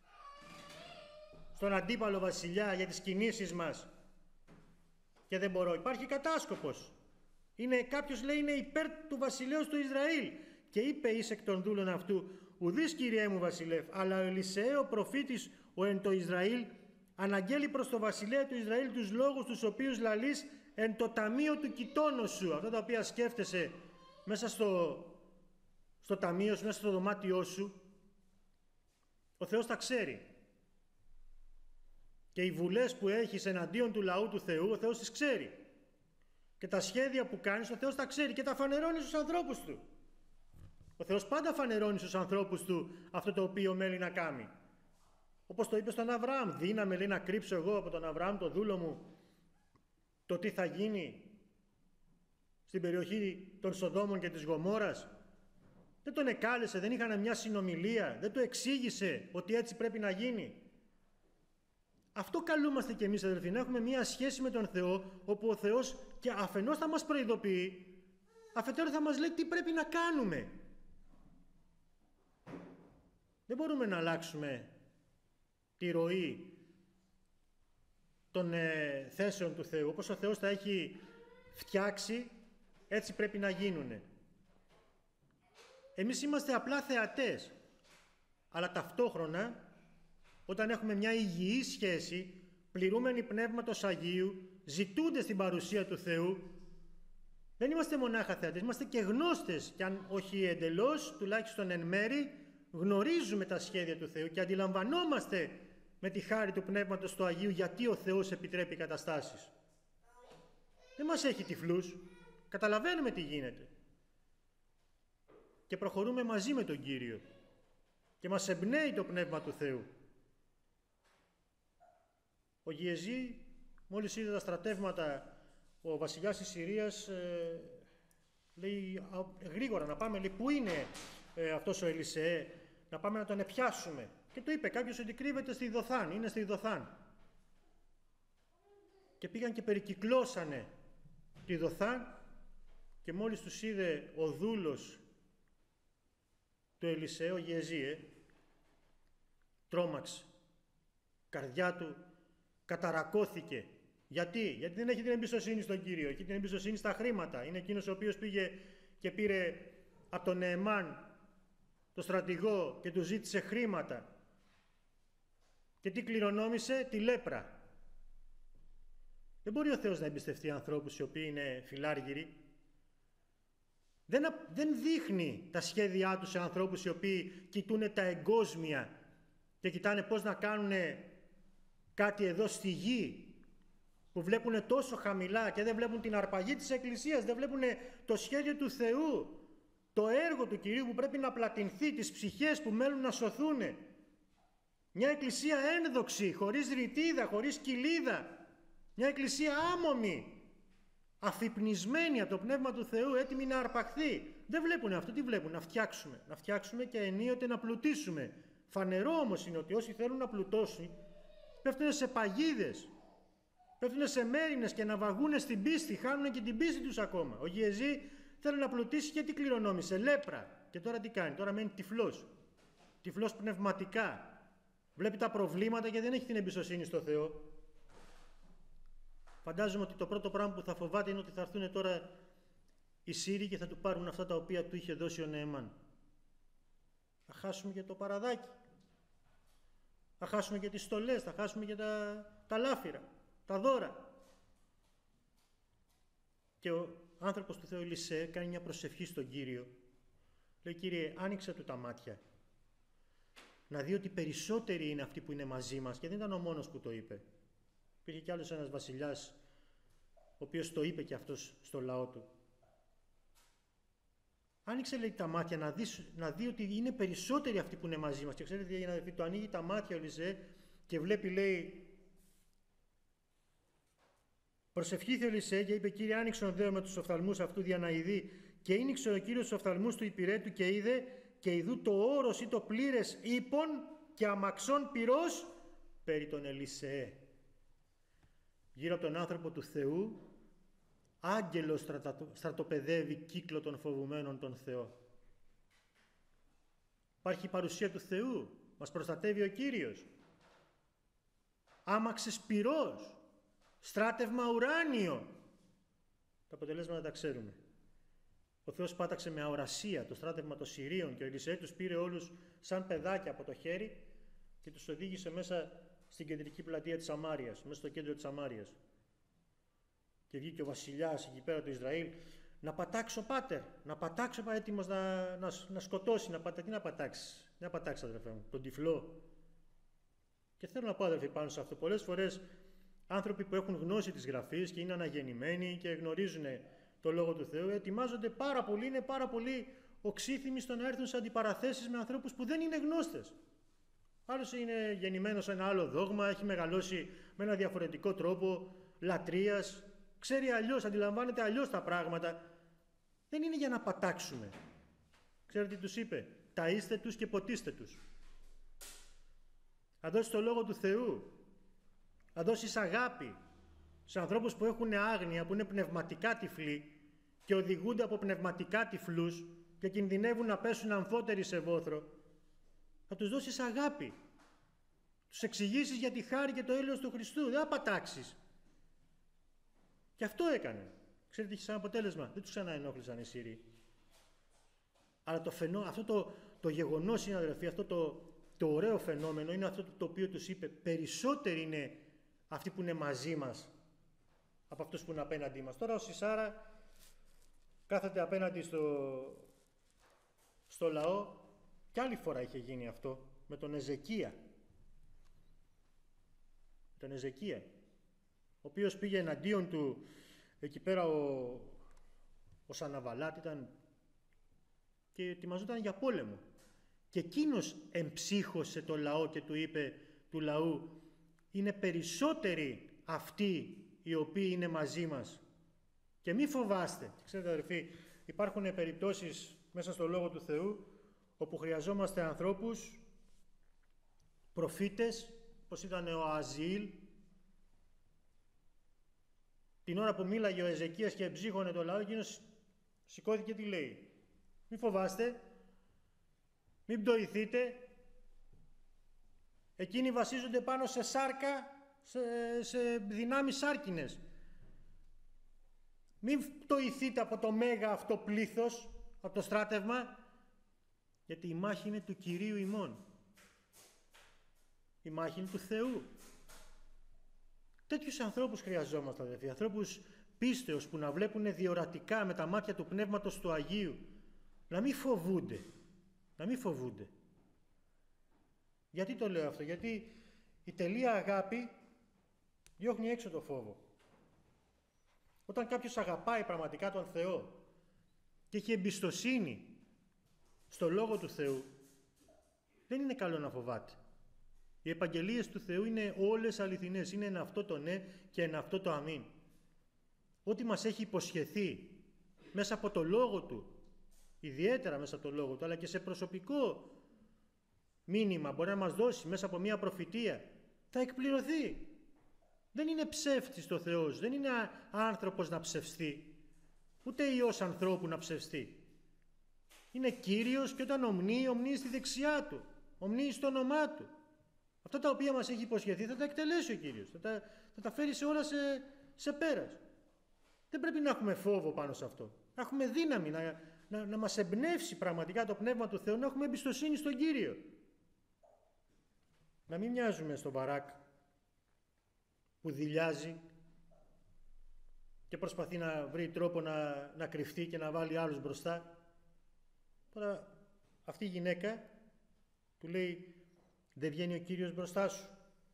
στον αντίπαλο βασιλιά για τις κινήσεις μας? Και δεν μπορώ. Υπάρχει κατάσκοπος. Είναι κάποιος, λέει, είναι υπέρ του βασιλέως του Ισραήλ. Και είπε εις εκ των δούλων αυτού, ουδείς, κυριέ μου βασιλεύ, αλλά ο Ελισεέ ο προφήτης ο εν το Ισραήλ αναγγέλει προς το βασιλέα του Ισραήλ τους λόγους τους οποίους λαλείς εν το ταμείο του κοιτώνος σου. Αυτά τα οποία σκέφτεσαι μέσα στο, στο ταμείο σου, μέσα στο δωμάτιό σου, ο Θεός τα ξέρει. Και οι βουλές που έχεις εναντίον του λαού του Θεού, ο Θεός τις ξέρει. Και τα σχέδια που κάνεις, ο Θεός τα ξέρει και τα φανερώνει στους ανθρώπους του. Ο Θεός πάντα φανερώνει στους ανθρώπους του αυτό το οποίο μέλει να κάνει. Όπως το είπε στον Αβραάμ, δύναμε, λέει, να κρύψω εγώ από τον Αβραάμ, το δούλο μου, το τι θα γίνει στην περιοχή των Σοδόμων και της Γομόρας? Δεν τον εκάλεσε, δεν είχαν μια συνομιλία, δεν του εξήγησε ότι έτσι πρέπει να γίνει? Αυτό καλούμαστε κι εμείς, αδελφοί, να έχουμε μια σχέση με τον Θεό, όπου ο Θεός και αφενός θα μας προειδοποιεί, αφετέρου θα μας λέει τι πρέπει να κάνουμε. Δεν μπορούμε να αλλάξουμε τη ροή των ε, θέσεων του Θεού. Όπως ο Θεός τα έχει φτιάξει, έτσι πρέπει να γίνουνε. Εμείς είμαστε απλά θεατές. Αλλά ταυτόχρονα, όταν έχουμε μια υγιή σχέση, πληρούμενη Πνεύματος Αγίου, ζητούνται στην παρουσία του Θεού, δεν είμαστε μονάχα θεατές, είμαστε και γνώστες, και αν όχι εντελώς, τουλάχιστον εν μέρη, γνωρίζουμε τα σχέδια του Θεού και αντιλαμβανόμαστε με τη χάρη του Πνεύματος του Αγίου γιατί ο Θεός επιτρέπει καταστάσεις. Δεν μας έχει τυφλούς, καταλαβαίνουμε τι γίνεται. Και προχωρούμε μαζί με τον Κύριο και μας εμπνέει το Πνεύμα του Θεού. Ο Γιεζή, μόλις είδε τα στρατεύματα, ο βασιλιάς της Συρίας, ε, λέει α, γρήγορα να πάμε, λέει, πού είναι ε, αυτός ο Ελισεέ, να πάμε να τον επιάσουμε. Και του είπε κάποιος ότι κρύβεται στη Δοθάν, είναι στη Δοθάν. Και πήγαν και περικυκλώσανε τη Δοθάν και μόλις τους είδε ο δούλος του Ελισεέ, ο Γιεζή, ε, τρόμαξε, καρδιά του καταρακώθηκε. Γιατί? Γιατί δεν έχει την εμπιστοσύνη στον Κύριο, έχει την εμπιστοσύνη στα χρήματα. Είναι εκείνος ο οποίος πήγε και πήρε από τον Νεεμάν, το στρατηγό, και του ζήτησε χρήματα. Και τι κληρονόμησε? Τη λέπρα. Δεν μπορεί ο Θεός να εμπιστευτεί ανθρώπους οι οποίοι είναι φιλάργυροι. Δεν, δεν δείχνει τα σχέδιά του σε ανθρώπους οι οποίοι κοιτούν τα εγκόσμια και κοιτάνε πώς να κάνουν κάτι εδώ στη γη, που βλέπουν τόσο χαμηλά και δεν βλέπουν την αρπαγή της Εκκλησίας, δεν βλέπουν το σχέδιο του Θεού, το έργο του Κυρίου που πρέπει να πλατινθεί, τις ψυχές που μένουν να σωθούν. Μια Εκκλησία ένδοξη, χωρίς ρητίδα, χωρίς κοιλίδα, μια Εκκλησία άμωμη, αφυπνισμένη από το Πνεύμα του Θεού, έτοιμη να αρπαχθεί. Δεν βλέπουν αυτό, τι βλέπουν? Να φτιάξουμε, να φτιάξουμε και ενίοτε να πλουτίσουμε. Φανερό όμως είναι ότι όσοι θέλουν να πλουτώσουν πέφτουν σε παγίδες, πέφτουν σε μέρινες και να βαγούν στην πίστη, χάνουν και την πίστη τους ακόμα. Ο Γιεζή θέλει να πλουτίσει και τι κληρονόμησε? Λέπρα. Και τώρα τι κάνει? Τώρα μένει τυφλός. Τυφλός πνευματικά. Βλέπει τα προβλήματα και δεν έχει την εμπιστοσύνη στο Θεό. Φαντάζομαι ότι το πρώτο πράγμα που θα φοβάται είναι ότι θα έρθουν τώρα οι Σύριοι και θα του πάρουν αυτά τα οποία του είχε δώσει ο Νεεμάν. Θα χάσουμε και το παραδάκι. Θα χάσουμε και τις στολές, θα χάσουμε και τα, τα λάφυρα, τα δώρα. Και ο άνθρωπος του Θεού Ελισεέ κάνει μια προσευχή στον Κύριο. Λέει: Κύριε, άνοιξε του τα μάτια, να δει ότι περισσότεροι είναι αυτοί που είναι μαζί μας. Και δεν ήταν ο μόνος που το είπε. Υπήρχε κι άλλος ένας βασιλιάς, ο οποίος το είπε και αυτός στο λαό του. Άνοιξε, λέει, τα μάτια να δει, να δει ότι είναι περισσότεροι αυτοί που είναι μαζί μας. Και ξέρετε τι έγινε? Το ανοίγει τα μάτια ο Ελισεέ και βλέπει, λέει, προσευχήθηκε ο Ελισεέ και είπε: Κύριε, άνοιξε ο Δέο με τους οφθαλμούς αυτού δια να ειδεί. Και άνοιξε ο Κύριος τους οφθαλμούς του υπηρέτου και είδε, και ειδού το όρος ή το πλήρες ύπων και αμαξών πυρός περί τον Ελισεέ. Γύρω από τον άνθρωπο του Θεού, άγγελος στρατα... στρατοπεδεύει κύκλο των φοβουμένων τον Θεό. Υπάρχει η παρουσία του Θεού, μας προστατεύει ο Κύριος. Άμαξες πυρός, στράτευμα ουράνιο. Τα αποτελέσματα τα ξέρουμε. Ο Θεός πάταξε με αορασία το στράτευμα των Συρίων και ο Ελισεέ τους πήρε όλους σαν παιδάκια από το χέρι και τους οδήγησε μέσα στην κεντρική πλατεία της Σαμάριας, μέσα στο κέντρο της Σαμάριας. Και βγήκε ο βασιλιάς εκεί πέρα του Ισραήλ: να πατάξω, πάτερ, να πατάξω, έτοιμος να, να, να σκοτώσει, να πατά, τι να πατάξει, να πατάξει, αδερφέ μου, τον τυφλό. Και θέλω να πω, αδερφοί, πάνω σε αυτό, πολλές φορές άνθρωποι που έχουν γνώση της Γραφής και είναι αναγεννημένοι και γνωρίζουν το Λόγο του Θεού, ετοιμάζονται πάρα πολύ, είναι πάρα πολύ οξύθυμοι στο να έρθουν σε αντιπαραθέσεις με ανθρώπους που δεν είναι γνώστες. Άλλος είναι γεννημένος σε ένα άλλο δόγμα, έχει μεγαλώσει με ένα διαφορετικό τρόπο λατρείας, ξέρει αλλιώς, αντιλαμβάνεται αλλιώς τα πράγματα. Δεν είναι για να πατάξουμε. Ξέρετε τι τους είπε? Ταΐστε τους και ποτίστε τους. Να δώσεις το Λόγο του Θεού, να δώσεις αγάπη σε ανθρώπους που έχουν άγνοια, που είναι πνευματικά τυφλοί και οδηγούνται από πνευματικά τυφλούς και κινδυνεύουν να πέσουν αμφότεροι σε βόθρο. Θα τους δώσεις αγάπη. Τους εξηγήσεις για τη χάρη και το έλεος του Χριστού. Δεν θα πατάξεις. Και αυτό έκανε. Ξέρετε τι είχε σαν αποτέλεσμα? Δεν τους ξαναενόχλησαν οι Σύριοι. Αλλά το φαινό, αυτό το, το γεγονός είναι, αδερφοί, αυτό το, το ωραίο φαινόμενο είναι αυτό το οποίο τους είπε. Περισσότεροι είναι αυτοί που είναι μαζί μας από αυτούς που είναι απέναντί μας. Τώρα ο Σισάρα κάθεται απέναντι στο, στο λαό και άλλη φορά είχε γίνει αυτό με τον Εζεκία. Τον Εζεκία, ο οποίος πήγε εναντίον του εκεί πέρα ο, ο Σαναβαλάτ ήταν και ετοιμαζόταν για πόλεμο. Και εκείνος εμψύχωσε το λαό και του είπε του λαού, είναι περισσότεροι αυτοί οι οποίοι είναι μαζί μας και μη φοβάστε. Και ξέρετε αδερφοί, υπάρχουν περιπτώσεις μέσα στο Λόγο του Θεού όπου χρειαζόμαστε ανθρώπους, προφήτες, όπως ήταν ο Αζιήλ, την ώρα που μίλαγε ο Εζεκίας και εμψύχωνε το λαό, εκείνος σηκώθηκε και τι λέει, μη φοβάστε, μην πτωηθείτε, εκείνοι βασίζονται πάνω σε σάρκα, σε, σε δυνάμεις σάρκινες. Μην πτωηθείτε από το μέγα αυτό πλήθος, από το στράτευμα, γιατί η μάχη είναι του Κυρίου ημών. Η μάχη είναι του Θεού. Τέτοιους ανθρώπους χρειαζόμαστε, αδελφοί, ανθρώπους πίστεως που να βλέπουν διορατικά με τα μάτια του Πνεύματος του Αγίου, να μην φοβούνται, να μην φοβούνται. Γιατί το λέω αυτό, γιατί η τελεία αγάπη διώχνει έξω το φόβο. Όταν κάποιος αγαπάει πραγματικά τον Θεό και έχει εμπιστοσύνη στο Λόγο του Θεού, δεν είναι καλό να φοβάται. Οι επαγγελίες του Θεού είναι όλες αληθινές, είναι εν αυτό το ναι και εν αυτό το αμήν. Ό,τι μας έχει υποσχεθεί μέσα από το Λόγο Του, ιδιαίτερα μέσα από το Λόγο Του, αλλά και σε προσωπικό μήνυμα μπορεί να μας δώσει μέσα από μια προφητεία, θα εκπληρωθεί. Δεν είναι ψεύτης το Θεός, δεν είναι άνθρωπος να ψευστεί, ούτε ιός ανθρώπου να ψευστεί. Είναι Κύριος και όταν ομνεί, ομνεί στη δεξιά Του, ομνεί στο όνομά Του. Αυτά τα οποία μας έχει υποσχεθεί θα τα εκτελέσει ο Κύριος, θα τα, θα τα φέρει σε όλα σε, σε πέρας. Δεν πρέπει να έχουμε φόβο πάνω σε αυτό. Να έχουμε δύναμη, να, να, να μας εμπνεύσει πραγματικά το Πνεύμα του Θεού, να έχουμε εμπιστοσύνη στον Κύριο. Να μην μοιάζουμε στον Βαράκ που δειλιάζει και προσπαθεί να βρει τρόπο να, να κρυφτεί και να βάλει άλλους μπροστά. Τώρα αυτή η γυναίκα του λέει, δεν βγαίνει ο Κύριος μπροστά σου.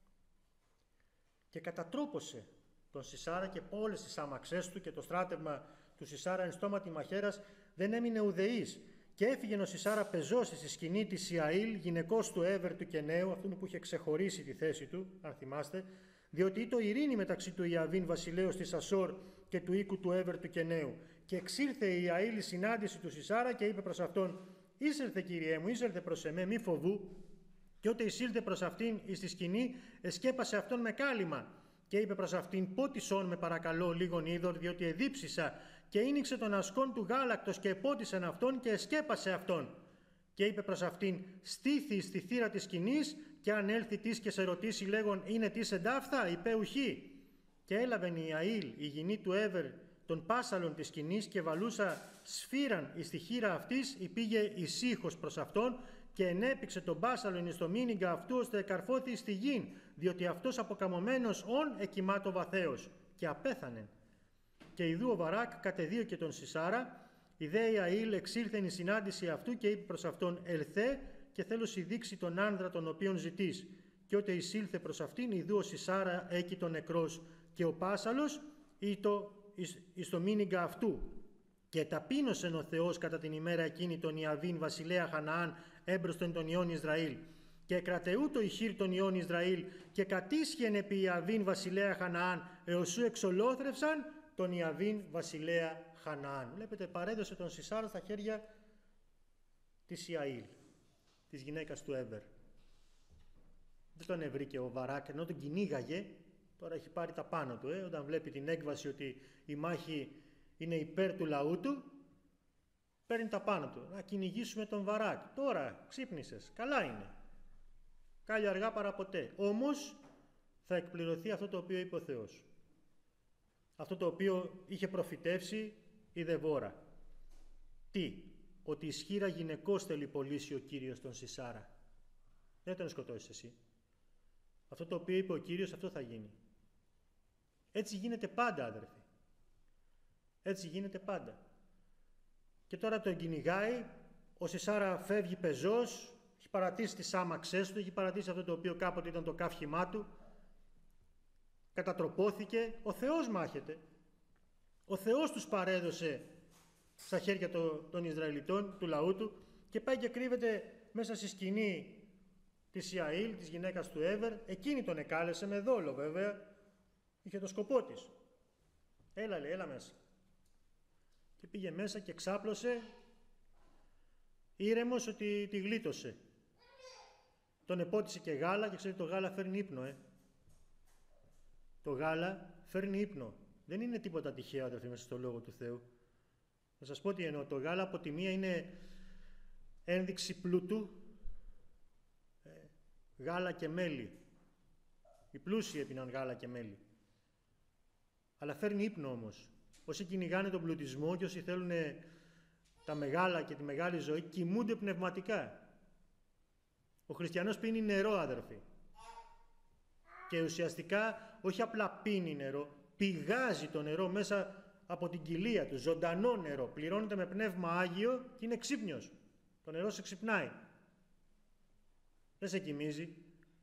Και κατατρόπωσε τον Σισάρα και όλες τις άμαξές του και το στράτευμα του Σισάρα εν στόματι μαχαίρας δεν έμεινε ουδεής. Και έφυγε ο Σισάρα πεζώσει στη σκηνή της Ιαήλ, γυναικός του Έβερ του Κεναίου, αυτού που είχε ξεχωρίσει τη θέση του, αν θυμάστε, διότι ήτο ειρήνη μεταξύ του Ιαβίν βασιλέως της Ασόρ και του οίκου του Έβερ του Κεναίου. Και εξήλθε η Ιαήλ η συνάντηση του Σισάρα και είπε προς αυτόν, «Ήσελθε, Κύριέ μου, ήσελθε προς εμέ, μη φοβού». Και όταν εισήλθε προς αυτήν εις τη σκηνή, εσκέπασε αυτόν με κάλυμα. Και είπε προς αυτήν, «Πότισον με παρακαλώ λίγον είδωρ, διότι εδίψησα». Και ίνιξε τον ασκόν του γάλακτος και επότισεν αυτόν και εσκέπασε αυτόν. Και είπε προς αυτήν, «Στήθη στη θύρα της σκηνής, και αν έλθει της και σε ρωτήσει λέγον, είναι της εντάφθα, είπε ουχή». Και έλαβεν η Ιαήλ, η γυνή του Έβερ, των πάσαλων της σκηνής και βαλούσα σφύραν εις τη χείρα αυτής, υπήγε ησύχος προς αυτόν και ενέπηξε τον πάσαλον εις το μήνυγκα αυτού, ώστε εκαρφώθη στη γην, διότι αυτός αποκαμωμένος ον εκοιμάτω βαθέως, και απέθανε. Και ιδού ο Βαράκ κατεδίωκε τον Σισάρα, η δε Ιαήλ εξήλθεν η συνάντηση αυτού και είπε προς αυτόν, «Ελθέ και θέλω σοι δείξει τον άνδρα τον οποίον ζητείς». Και ότε εισήλθε προς αυτήν, ιδού ο Σισάρα έκει τον νεκρός, και ο πάσαλος ήτο εις, εις το μήνυγκα αυτού. Και ταπείνωσεν ο Θεός κατά την ημέρα εκείνη τον Ιαβίν βασιλέα Χαναάν έμπροσθεν των ιών Ισραήλ. Και κρατεού το ηχείρ των ιών Ισραήλ και κατήσχεν επί Ιαβίν βασιλέα Χαναάν, εωσού εξολόθρευσαν τον Ιαβίν βασιλέα Χαναάν. Βλέπετε, παρέδωσε τον Σισάρα στα χέρια της Ιαήλ, της γυναίκας του Έβερ. Δεν τον ευρήκε ο Βαράκ, ενώ τον κυνήγαγε, τώρα έχει πάρει τα πάνω του. Ε, όταν βλέπει την έκβαση ότι η μάχη είναι υπέρ του λαού του, παίρνει τα πάνω του. Να κυνηγήσουμε τον Βαράκ. Τώρα ξύπνησες, καλά είναι. Κάλλει αργά παρά ποτέ. Όμως θα εκπληρωθεί αυτό το οποίο είπε ο Θεός. Αυτό το οποίο είχε προφητεύσει η Δεβόρα. Τι? ότι η σχήρα γυναικός θέλει πωλήσει ο Κύριος τον Σισάρα. Δεν τον σκοτώσεις εσύ. Αυτό το οποίο είπε ο Κύριος, αυτό θα γίνει. Έτσι γίνεται πάντα, αδερφοί. Έτσι γίνεται πάντα. Και τώρα τον κυνηγάει, ο Σισάρα φεύγει πεζός, έχει παρατήσει τις άμαξές του, έχει παρατήσει αυτό το οποίο κάποτε ήταν το καύχημά του, κατατροπώθηκε, ο Θεός μάχεται. Ο Θεός τους παρέδωσε στα χέρια των Ισραηλιτών, του λαού του, και πάει και κρύβεται μέσα στη σκηνή της Ιαήλ, της γυναίκας του Εύερ. Εκείνη τον εκάλεσε με δόλο βέβαια, είχε το σκοπό της. Έλα λέει, έλα μέσα. Και πήγε μέσα και ξάπλωσε, ήρεμος ότι τη γλίτωσε. Τον επότισε και γάλα, και ξέρετε το γάλα φέρνει ύπνο, ε. Το γάλα φέρνει ύπνο. Δεν είναι τίποτα τυχαίο, αδελφοί, μέσα στο Λόγο του Θεού. Θα σας πω τι εννοώ. Το γάλα από τη μία είναι ένδειξη πλούτου, ε, γάλα και μέλι. Οι πλούσιοι έπιναν γάλα και μέλι. Αλλά φέρνει ύπνο όμως. Όσοι κυνηγάνε τον πλουτισμό και όσοι θέλουν τα μεγάλα και τη μεγάλη ζωή, κοιμούνται πνευματικά. Ο χριστιανός πίνει νερό, αδερφοί. Και ουσιαστικά όχι απλά πίνει νερό, πηγάζει το νερό μέσα από την κοιλία του, ζωντανό νερό. Πληρώνεται με πνεύμα Άγιο και είναι ξύπνιος. Το νερό σε ξυπνάει. Δεν σε κοιμίζει.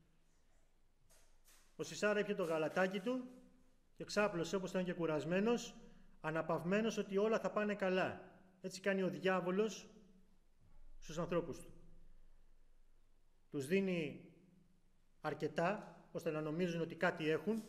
Ο Σισάρα έπιε το γαλατάκι του και ξάπλωσε όπως ήταν και κουρασμένος, αναπαυμένος ότι όλα θα πάνε καλά. Έτσι κάνει ο διάβολος στους ανθρώπους του. Τους δίνει αρκετά ώστε να νομίζουν ότι κάτι έχουν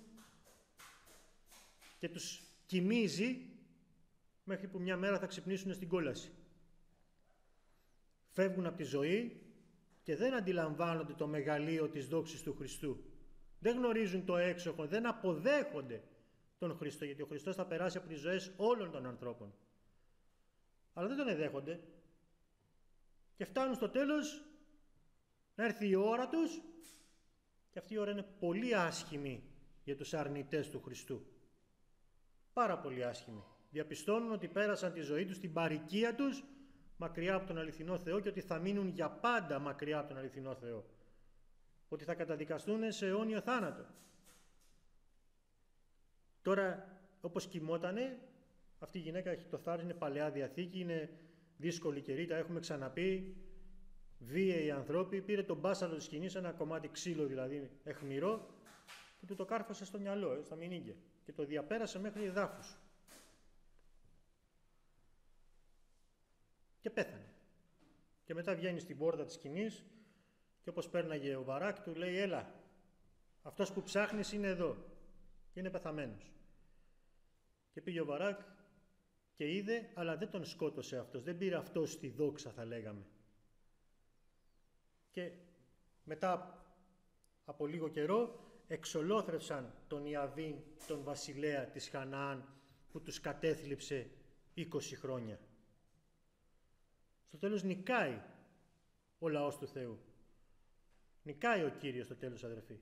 και τους κοιμίζει μέχρι που μια μέρα θα ξυπνήσουν στην κόλαση. Φεύγουν από τη ζωή και δεν αντιλαμβάνονται το μεγαλείο της δόξης του Χριστού. Δεν γνωρίζουν το έξοχο, δεν αποδέχονται τον Χριστό, γιατί ο Χριστός θα περάσει από τις ζωές όλων των ανθρώπων. Αλλά δεν τον εδέχονται και φτάνουν στο τέλος να έρθει η ώρα τους, και αυτή η ώρα είναι πολύ άσχημη για τους αρνητές του Χριστού. Πάρα πολύ άσχημη. Διαπιστώνουν ότι πέρασαν τη ζωή τους στην παροικία τους μακριά από τον αληθινό Θεό και ότι θα μείνουν για πάντα μακριά από τον αληθινό Θεό. Ότι θα καταδικαστούν σε αιώνιο θάνατο. Τώρα, όπως κοιμότανε, αυτή η γυναίκα έχει το θάρρος, είναι Παλαιά Διαθήκη, είναι δύσκολη καιρή, τα έχουμε ξαναπεί, βίαιοι ανθρώποι, πήρε τον μπάσαλο της σκηνής, ένα κομμάτι ξύλο δηλαδή, αιχμηρό, και του το κάρφωσε στο μυαλό, στα μηνύγκια, και το διαπέρασε μέχρι εδάφους. Και πέθανε. Και μετά βγαίνει στην πόρτα της σκηνής και όπως πέρναγε ο Βαράκ του λέει, έλα, αυτός που ψάχνεις είναι εδώ και είναι πεθαμένος. Και πήγε ο Βαράκ και είδε, αλλά δεν τον σκότωσε αυτός, δεν πήρε αυτός τη δόξα, θα λέγαμε. Και μετά από λίγο καιρό εξολόθρευσαν τον Ιαβίν, τον βασιλέα της Χαναάν, που τους κατέθλιψε είκοσι χρόνια. Στο τέλος νικάει ο λαός του Θεού. Νικάει ο Κύριος στο τέλος, αδερφοί.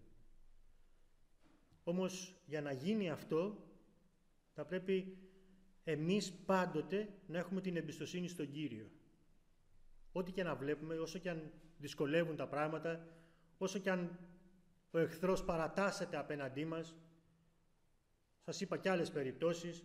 Όμως για να γίνει αυτό θα πρέπει εμείς πάντοτε να έχουμε την εμπιστοσύνη στον Κύριο. Ό,τι και να βλέπουμε, όσο και αν δυσκολεύουν τα πράγματα, όσο και αν ο εχθρός παρατάσσεται απέναντί μας, σας είπα και άλλες περιπτώσεις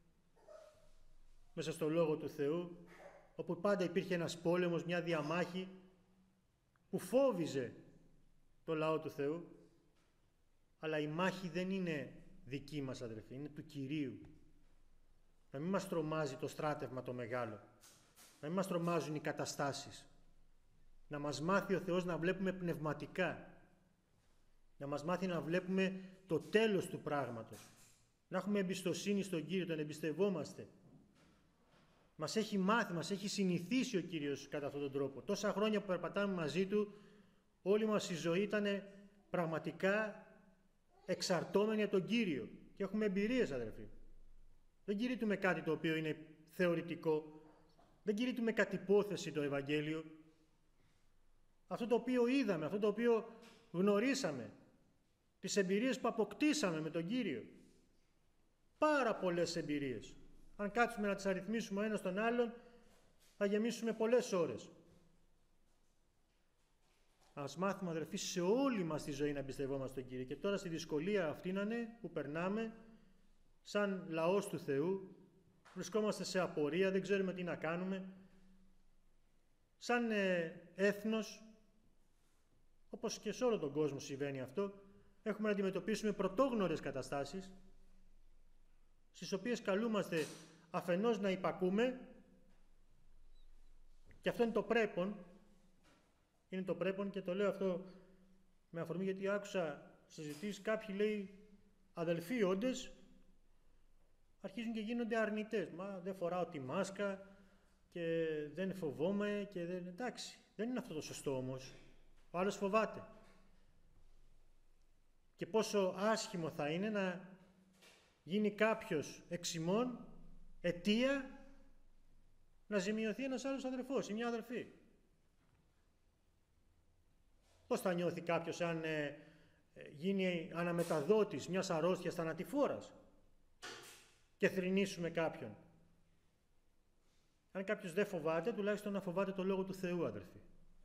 μέσα στο Λόγο του Θεού, όπου πάντα υπήρχε ένας πόλεμος, μια διαμάχη που φόβιζε το λαό του Θεού, αλλά η μάχη δεν είναι δική μας, αδερφοί, είναι του Κυρίου. Να μην μας τρομάζει το στράτευμα το μεγάλο, να μην μας τρομάζουν οι καταστάσεις, να μας μάθει ο Θεός να βλέπουμε πνευματικά, να μας μάθει να βλέπουμε το τέλος του πράγματος, να έχουμε εμπιστοσύνη στον Κύριο, τον εμπιστευόμαστε. Μας έχει μάθει, μας έχει συνηθίσει ο Κύριος κατά αυτόν τον τρόπο. Τόσα χρόνια που περπατάμε μαζί Του, όλη μας η ζωή ήταν πραγματικά εξαρτώμενη από τον Κύριο. Και έχουμε εμπειρίες, αδερφοί. Δεν κηρύττουμε κάτι το οποίο είναι θεωρητικό. Δεν κηρύττουμε κατ' υπόθεση το Ευαγγέλιο. Αυτό το οποίο είδαμε, αυτό το οποίο γνωρίσαμε, τις εμπειρίες που αποκτήσαμε με τον Κύριο. Πάρα πολλές εμπειρίες. Αν κάτσουμε να τις αριθμίσουμε ο ένας τον άλλον, θα γεμίσουμε πολλές ώρες. Ας μάθουμε, αδερφοί, σε όλη μας τη ζωή να εμπιστευόμαστε τον Κύριο. Και τώρα στη δυσκολία αυτή να είναι που περνάμε, σαν λαός του Θεού, βρισκόμαστε σε απορία, δεν ξέρουμε τι να κάνουμε. Σαν ε, έθνος, όπως και σε όλο τον κόσμο συμβαίνει αυτό, έχουμε να αντιμετωπίσουμε πρωτόγνωρες καταστάσεις, στις οποίες καλούμαστε αφενός να υπακούμε, και αυτό είναι το πρέπον, είναι το πρέπον και το λέω αυτό με αφορμή γιατί άκουσα συζητήσεις, κάποιοι λέει αδελφοί όντες, αρχίζουν και γίνονται αρνητές. Μα δεν φοράω τη μάσκα και δεν φοβόμαι και δεν... Εντάξει, δεν είναι αυτό το σωστό όμως. Ο άλλος φοβάται. Και πόσο άσχημο θα είναι να γίνει κάποιος εξημών αιτία να ζημιωθεί ένας άλλος αδερφός ή μια αδερφή. Πώς θα νιώθει κάποιος αν ε, γίνει αναμεταδότης μιας αρρώστιας θανατηφόρας και θρηνήσουμε κάποιον. Αν κάποιος δεν φοβάται, τουλάχιστον να φοβάται το Λόγο του Θεού, αδερφοί.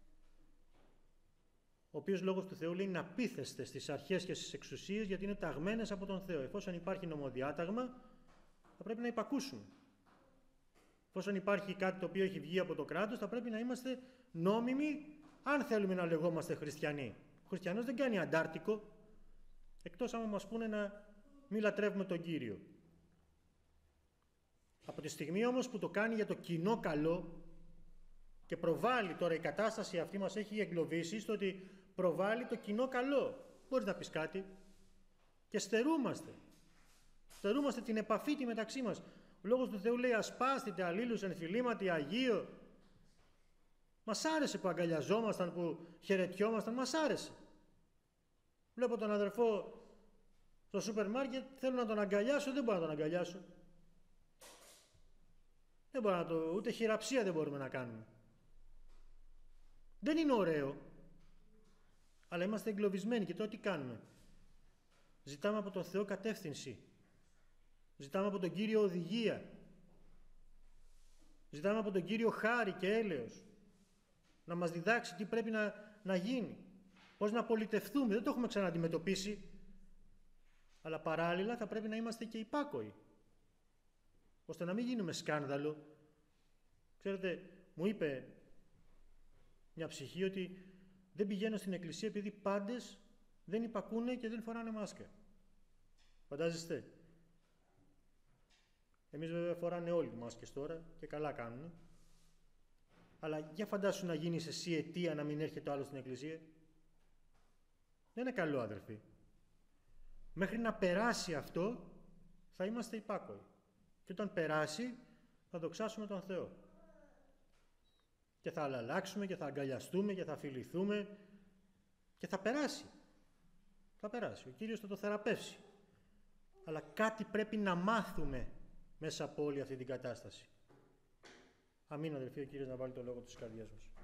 Ο οποίος Λόγος του Θεού λέει να πείθεστε στις αρχές και στις εξουσίες, γιατί είναι ταγμένες από τον Θεό. Εφόσον υπάρχει νομοδιάταγμα, θα πρέπει να υπακούσουμε. Εφόσον υπάρχει κάτι το οποίο έχει βγει από το κράτος, θα πρέπει να είμαστε νόμιμοι, αν θέλουμε να λεγόμαστε χριστιανοί. Ο χριστιανός δεν κάνει αντάρτικο, εκτός άμα μας πούνε να μην λατρεύουμε τον Κύριο. Από τη στιγμή όμως που το κάνει για το κοινό καλό και προβάλλει, τώρα η κατάσταση αυτή μας έχει εγκλωβίσει στο ότι προβάλλει το κοινό καλό. Μπορείς να πεις κάτι και στερούμαστε. Στερούμαστε την επαφή τη μεταξύ μας. Ο Λόγος του Θεού λέει ασπάστητε αλλήλους εν φιλήματι Αγίο. Μας άρεσε που αγκαλιαζόμασταν, που χαιρετιόμασταν, μας άρεσε. Βλέπω τον αδερφό στο σούπερ μάρκετ, θέλω να τον αγκαλιάσω, δεν μπορώ να τον αγκαλιάσω. Δεν μπορώ να το, ούτε χειραψία δεν μπορούμε να κάνουμε. Δεν είναι ωραίο, αλλά είμαστε εγκλωβισμένοι και τώρα τι κάνουμε. Ζητάμε από τον Θεό κατεύθυνση. Ζητάμε από τον Κύριο οδηγία. Ζητάμε από τον Κύριο χάρη και έλεος. Να μας διδάξει τι πρέπει να, να γίνει. Πώς να πολιτευτούμε. Δεν το έχουμε ξαναντιμετωπίσει. Αλλά παράλληλα θα πρέπει να είμαστε και υπάκοοι. Ώστε να μην γίνουμε σκάνδαλο. Ξέρετε, μου είπε μια ψυχή ότι δεν πηγαίνω στην εκκλησία επειδή πάντες δεν υπακούνε και δεν φοράνε μάσκα. Φαντάζεστε. Εμείς βέβαια φοράνε όλοι μάσκες τώρα και καλά κάνουν. Αλλά για φαντάσου να γίνεις εσύ αιτία να μην έρχεται ο άλλος στην εκκλησία. Δεν είναι καλό, αδερφοί. Μέχρι να περάσει αυτό θα είμαστε υπάκοοι. Και όταν περάσει θα δοξάσουμε τον Θεό. Και θα αλλάξουμε και θα αγκαλιαστούμε και θα φιληθούμε και θα περάσει. Θα περάσει. Ο Κύριος θα το θεραπεύσει. Αλλά κάτι πρέπει να μάθουμε μέσα από όλη αυτή την κατάσταση. Αμήν, αδελφοί, ο Κύριος να βάλει το λόγο του στις καρδιές μας.